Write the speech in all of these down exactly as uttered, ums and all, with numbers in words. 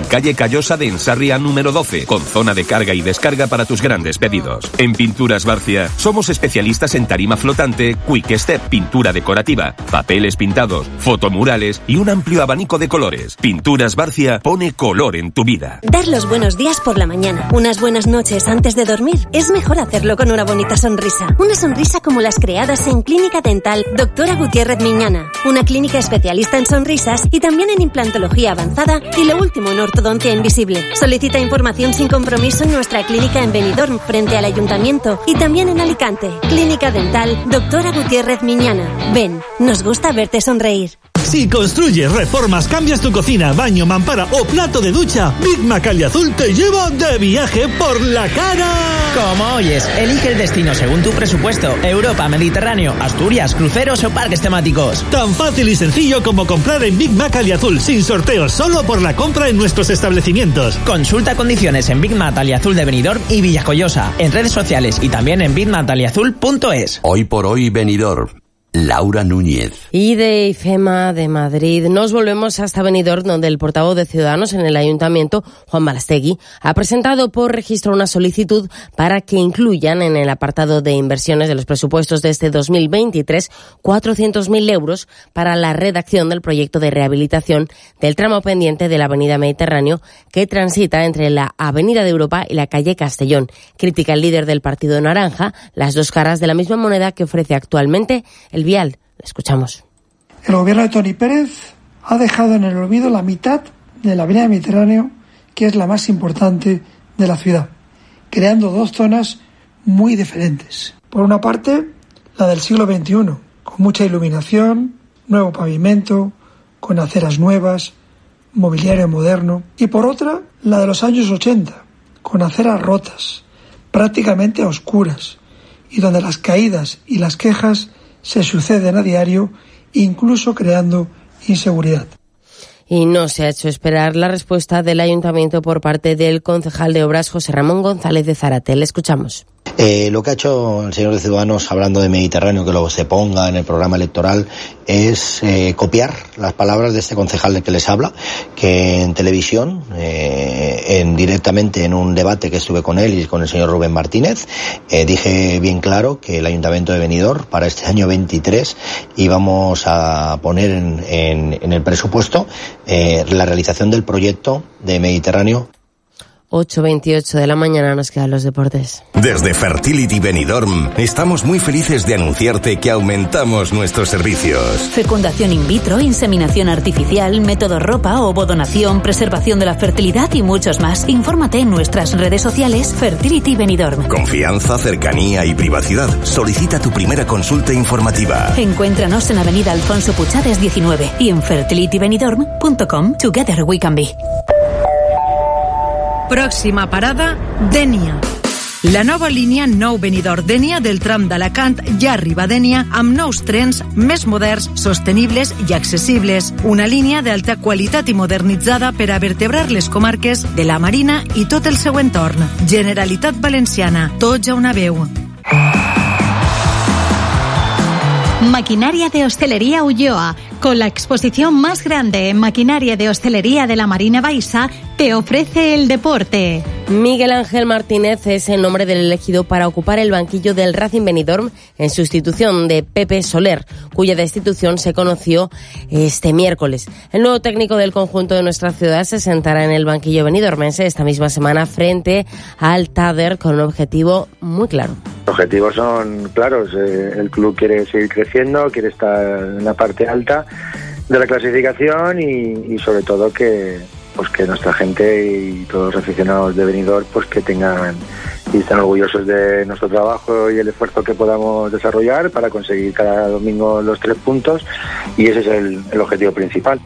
calle Callosa de Ensarria número doce, con zona de carga y descarga para tus grandes pedidos. En Pinturas Barcia somos especialistas en tarima flotante, quick step, pintura decorativa, papeles pintados, fotomurales y un amplio abanico de colores. Pinturas Barcia pone color en tu vida. Dar los buenos días por la mañana, unas buenas noches antes de dormir, es mejor hacerlo con una bonita sonrisa. Una sonrisa como las creadas en Clínica Dental Doctora Gutiérrez Miñana, una clínica especialista en sonrisas y también en implantología avanzada y lo último en ortodoncia invisible. Solicita información sin compromiso en nuestra clínica en Benidorm, frente al Ayuntamiento, y también en Alicante. Clínica Dental Doctora Gutiérrez Miñana. Ven, nos gusta verte sonreír. Si construyes, reformas, cambias tu cocina, baño, mampara o plato de ducha, Big Mac Aliazul te lleva de viaje por la cara. Como oyes, elige el destino según tu presupuesto. Europa, Mediterráneo, Asturias, cruceros o parques temáticos. Tan fácil y sencillo como comprar en Big Mac Aliazul, sin sorteos, solo por la compra en nuestros establecimientos. Consulta condiciones en Big Mac Aliazul de Benidorm y Villajoyosa, en redes sociales y también en big mac aliazul punto es. Hoy por hoy Benidorm. Laura Núñez. Y de IFEMA de Madrid nos volvemos hasta Benidorm, donde el portavoz de Ciudadanos en el Ayuntamiento, Juan Balastegui, ha presentado por registro una solicitud para que incluyan en el apartado de inversiones de los presupuestos de este dos mil veintitrés cuatrocientos mil euros para la redacción del proyecto de rehabilitación del tramo pendiente de la Avenida Mediterráneo que transita entre la Avenida de Europa y la calle Castellón. Critica el líder del Partido Naranja las dos caras de la misma moneda que ofrece actualmente el vial. Le escuchamos. El gobierno de Toni Pérez ha dejado en el olvido la mitad de la Avenida Mediterráneo, que es la más importante de la ciudad, creando dos zonas muy diferentes. Por una parte, la del siglo veintiuno, con mucha iluminación, nuevo pavimento, con aceras nuevas, mobiliario moderno, y por otra, la de los años ochenta, con aceras rotas, prácticamente a oscuras, y donde las caídas y las quejas se suceden a diario, incluso creando inseguridad. Y no se ha hecho esperar la respuesta del Ayuntamiento por parte del concejal de Obras, José Ramón González de Zárate. Le escuchamos. Eh, lo que ha hecho el señor de Ciudadanos, hablando de Mediterráneo, que luego se ponga en el programa electoral, es eh, copiar las palabras de este concejal del que les habla, que en televisión, eh, en directamente en un debate que estuve con él y con el señor Rubén Martínez, eh, dije bien claro que el Ayuntamiento de Benidorm para este año veintitrés íbamos a poner en, en, en el presupuesto eh, la realización del proyecto de Mediterráneo. ocho veintiocho de la mañana, nos quedan los deportes. Desde Fertility Benidorm estamos muy felices de anunciarte que aumentamos nuestros servicios. Fecundación in vitro, inseminación artificial, método ropa, ovodonación, preservación de la fertilidad y muchos más. Infórmate en nuestras redes sociales Fertility Benidorm. Confianza, cercanía y privacidad. Solicita tu primera consulta informativa. Encuéntranos en Avenida Alfonso Puchades diecinueve y en fertility benidorm punto com. Together we can be. Pròxima parada, Dénia. La nova línia Nou Benidorm Dénia del tram d'Alacant ja arriba a Dénia amb nous trens més moderns, sostenibles i accessibles. Una línia d'alta qualitat i modernitzada per a vertebrar les comarques de la Marina i tot el seu entorn. Generalitat Valenciana, tots a una veu. Maquinaria de Hostelería Ulloa, con la exposición más grande en maquinaria de hostelería de la Marina Baixa, te ofrece el deporte. Miguel Ángel Martínez es el nombre del elegido para ocupar el banquillo del Racing Benidorm en sustitución de Pepe Soler, cuya destitución se conoció este miércoles. El nuevo técnico del conjunto de nuestra ciudad se sentará en el banquillo benidormense esta misma semana frente al Tader con un objetivo muy claro. Los objetivos son claros. El club quiere seguir creciendo, quiere estar en la parte alta de la clasificación y, y sobre todo que pues que nuestra gente y todos los aficionados de Benidorm pues que tengan y estén orgullosos de nuestro trabajo y el esfuerzo que podamos desarrollar para conseguir cada domingo los tres puntos, y ese es el, el objetivo principal.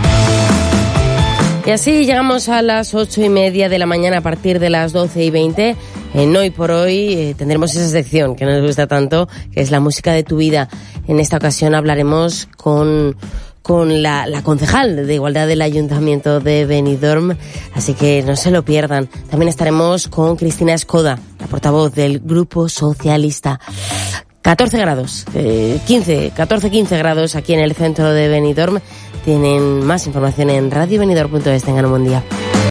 Y así llegamos a las ocho y media de la mañana. A partir de las doce y veinte, en Hoy por Hoy, eh, tendremos esa sección que nos gusta tanto, que es la música de tu vida. En esta ocasión hablaremos con con la, la concejal de Igualdad del Ayuntamiento de Benidorm, así que no se lo pierdan. También estaremos con Cristina Escoda, la portavoz del Grupo Socialista. catorce grados, eh, quince, catorce, quince grados aquí en el centro de Benidorm. Tienen más información en radio benidorm punto es. Tengan un buen día.